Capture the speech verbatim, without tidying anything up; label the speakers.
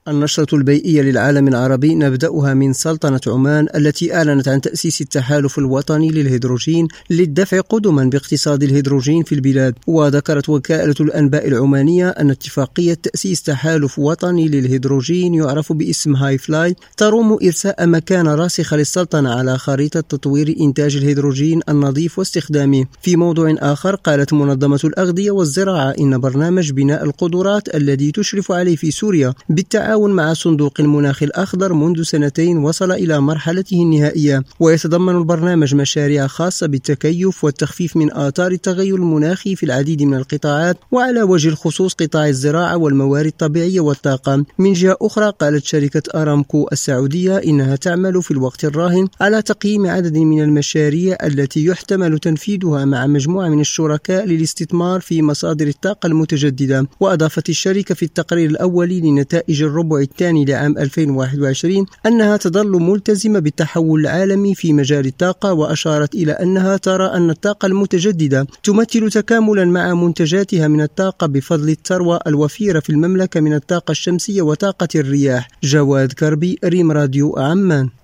Speaker 1: النشرة البيئية للعالم العربي نبدأها من سلطنة عمان التي أعلنت عن تأسيس التحالف الوطني للهيدروجين للدفع قدما باقتصاد الهيدروجين في البلاد. وذكرت وكالة الأنباء العمانية أن اتفاقية تأسيس تحالف وطني للهيدروجين يعرف باسم هاي فلاي تروم إرساء مكانة راسخة للسلطنة على خريطة تطوير إنتاج الهيدروجين النظيف واستخدامه. في موضوع آخر قالت منظمة الأغذية والزراعة إن برنامج بناء القدرات الذي تشرف عليه في سوريا بالتعاون مع صندوق المناخ الأخضر منذ سنتين وصل إلى مرحلته النهائية، ويتضمن البرنامج مشاريع خاصة بالتكيف والتخفيف من آثار التغير المناخي في العديد من القطاعات، وعلى وجه الخصوص قطاع الزراعة والموارد الطبيعية والطاقة. من جهة أخرى قالت شركة أرامكو السعودية إنها تعمل في الوقت الراهن على تقييم عدد من المشاريع التي يحتمل تنفيذها مع مجموعة من الشركاء للاستثمار في مصادر الطاقة المتجددة. وأضافت الشركة في التقرير الأولي لنتائج الربع الثاني لعام ألفين وواحد وعشرين أنها تظل ملتزمة بالتحول العالمي في مجال الطاقة، وأشارت إلى أنها ترى أن الطاقة المتجددة تمثل تكاملا مع منتجاتها من الطاقة بفضل الثروة الوفيرة في المملكة من الطاقة الشمسية وطاقة الرياح. جواد كربي، ريم راديو عمان.